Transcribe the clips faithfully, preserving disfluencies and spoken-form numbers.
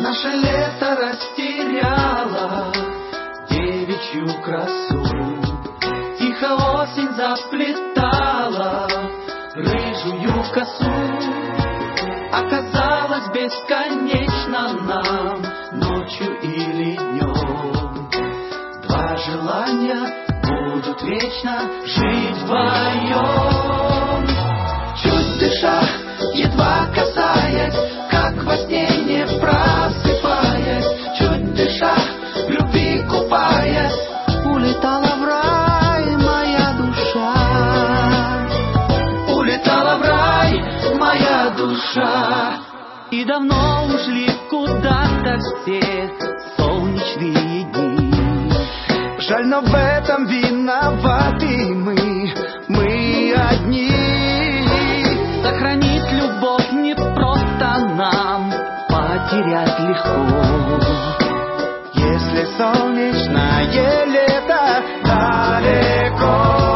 Наше лето растеряло девичью красу. Тихо осень заплетала рыжую косу. Оказалось бесконечно нам ночью или днем. Два желания будут вечно жить вдвоем. Чуть дыша, едва касаясь, как во сне не просыпаясь, чуть дыша, в любви купаясь, улетала в рай моя душа. Улетала в рай моя душа. И давно ушли куда-то все солнечные дни. Жаль, но в этом виноваты мы, мы одни. Сохранить любовь не просто нам, потерять легко. Если солнечное лето далеко.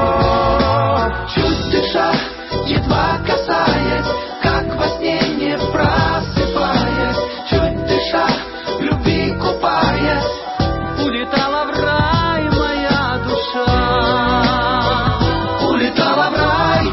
Чуть дыша, едва касаясь, как во сне не просыпаясь, чуть дыша, в любви купаясь, улетала в рай моя душа. Улетала в рай.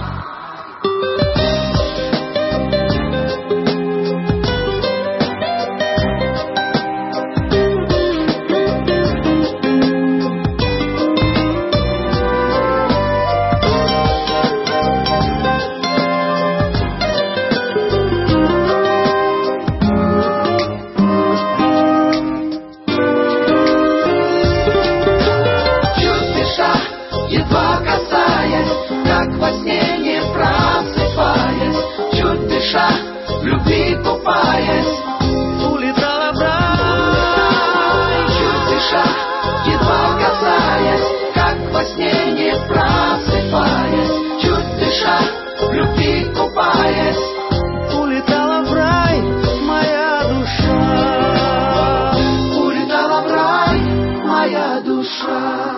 Едва касаясь, как во сне не просыпаясь, чуть дыша, в любви купаясь, улетала в рай. Чуть дыша, едва касаясь, как во сне не просыпаясь, чуть дыша, в любви купаясь, улетала в рай моя душа. Улетала в рай моя душа.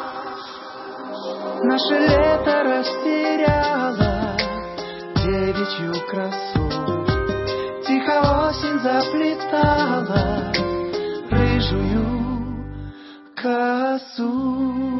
Наше лето растеряло девичью красу. Тихо осень заплетала рыжую косу.